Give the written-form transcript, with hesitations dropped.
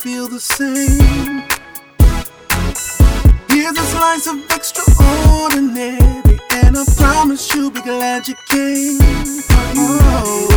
feel the same. Here's a slice of extraordinary, and I promise you'll be glad you came. Oh.